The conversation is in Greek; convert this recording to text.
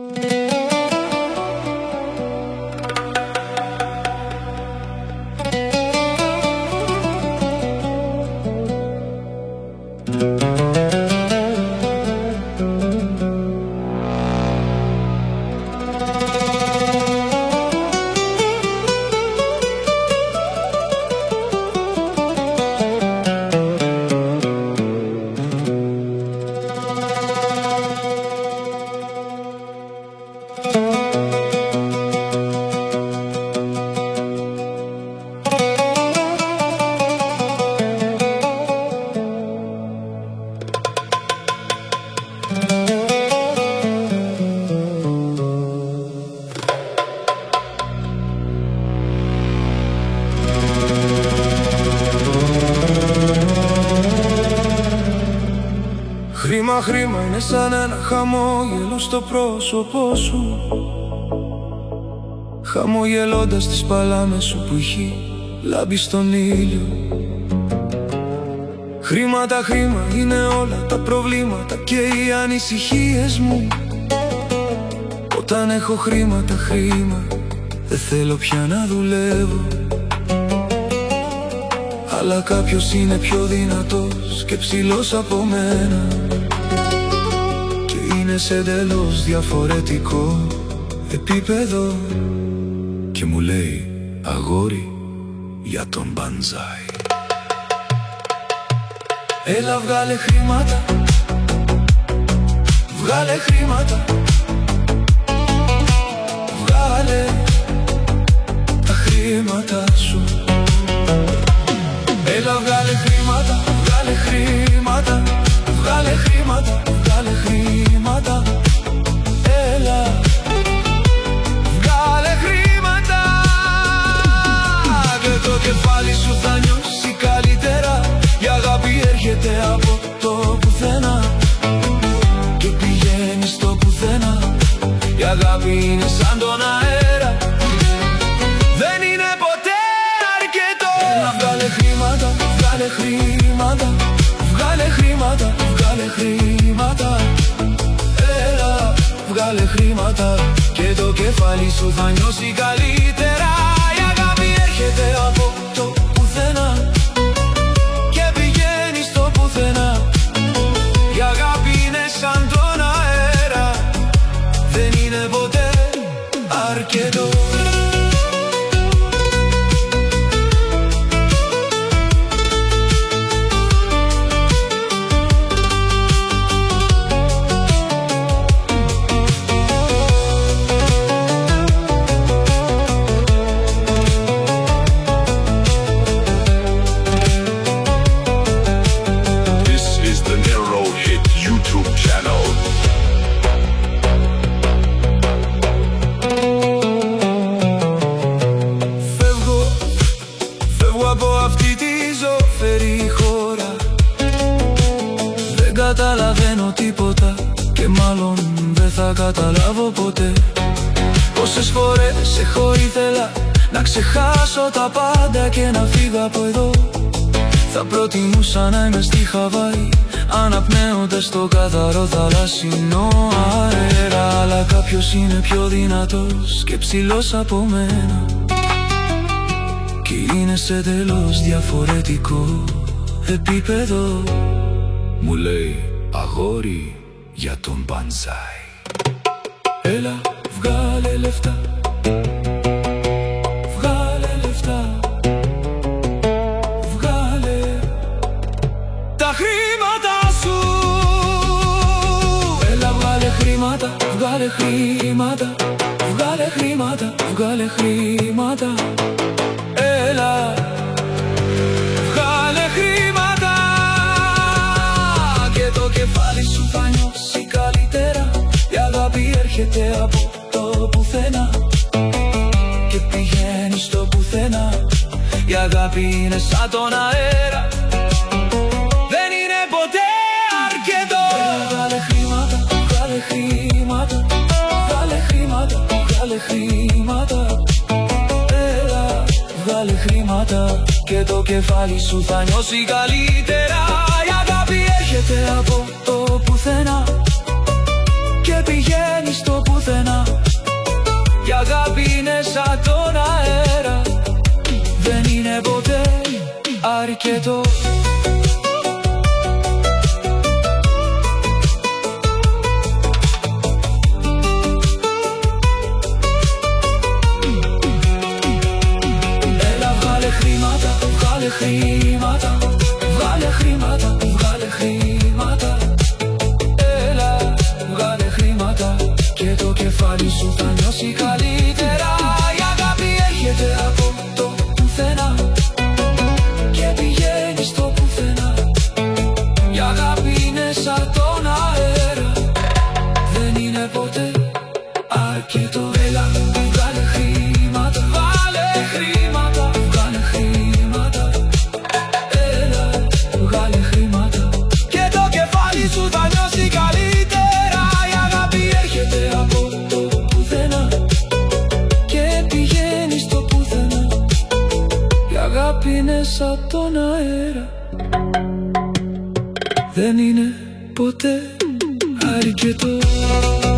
Χρήμα, χρήμα είναι σαν ένα χαμόγελο στο πρόσωπό σου, χαμογελώντας τις παλάμες σου που έχει λάμπει στον ήλιο. Χρήματα, χρήμα είναι όλα τα προβλήματα και οι ανησυχίες μου. Όταν έχω χρήματα, χρήμα, δεν θέλω πια να δουλεύω. Αλλά κάποιος είναι πιο δυνατός και ψηλός από μένα και είναι σε εντελώς διαφορετικό επίπεδο και μου λέει αγόρι για τον μπαντζάι. Έλα βγάλε χρήματα, βγάλε χρήματα, βγάλε τα χρήματα σου. Έλα βγάλε χρήματα, βγάλε χρήματα, βγάλε χρήματα, βγάλε χρήματα. Έλα βγάλε χρήματα και το κεφάλι σου θα νιώσει καλύτερα. Η αγάπη έρχεται από το πουθενά και πηγαίνει στο πουθενά. Η αγάπη είναι σαν τον αέρα, δεν είναι ποτέ αρκετό. Έλα βγάλε χρήματα, βγάλε χρήματα, βγάλε χρήματα, βγάλε χρήματα. Έλα βγάλε χρήματα και το κεφάλι σου θα νιώσει καλύτερα. Η αγάπη έρχεται από το πουθενά και πηγαίνει στο πουθενά. Η αγάπη είναι σαν τον αέρα, δεν είναι ποτέ αρκετό. Καταλαβαίνω τίποτα και μάλλον δεν θα καταλάβω ποτέ. Πόσες φορές έχω ήθελα να ξεχάσω τα πάντα και να φύγω από εδώ. Θα προτιμούσα να είμαι στη Χαβάη, αναπνέοντας το καθαρό θαλάσσινο αέρα. Αλλά κάποιος είναι πιο δυνατός και ψηλός από μένα και είναι σε τελώς διαφορετικό επίπεδο. Μου λέει αγόρι για τον μπαντζάι. Έλα βγάλε λεφτά, βγάλε λεφτά, βγάλε τα χρήματα σου. Έλα βγάλε χρήματα, βγάλε χρήματα, βγάλε χρήματα, βγάλε χρήματα. Έλα βγάλε χρήματα και το κεφάλι σου θα νιώσει καλύτερα. Η αγάπη έρχεται από το πουθενά και πηγαίνει στο πουθενά. Η αγάπη είναι σαν τον αέρα, δεν είναι ποτέ αρκετό. Βγάλε χρήματα, βγάλε χρήματα, βγάλε χρήματα, βγάλε χρήματα. Έλα βγάλε χρήματα και το κεφάλι σου θα νιώσει καλύτερα. Η αγάπη έρχεται από το πουθενά και πηγαίνει στο πουθενά. αρκετό. Έλα βγάλε χρήματα, βγάλε χρήματα, βγάλε χρήματα, βγάλε χρήματα. Έλα βγάλε χρήματα και το κεφάλι σου θα νιώσει καλύτερα. Η αγάπη έρχεται από το πουθενά και πηγαίνει στο πουθενά. Η αγάπη είναι σαν τον αέρα, δεν είναι ποτέ αρκετό. Έλα βγάλε χρήματα, βγάλε χρήματα, βγάλε χρήματα. Έλα βγάλε χρήματα και το κεφάλι σου θα νιώσει καλύτερα. Η αγάπη έρχεται από το πουθενά και πηγαίνει στο πουθενά. Η αγάπη είναι σαν τον αέρα, δεν είναι ποτέ αρκετό.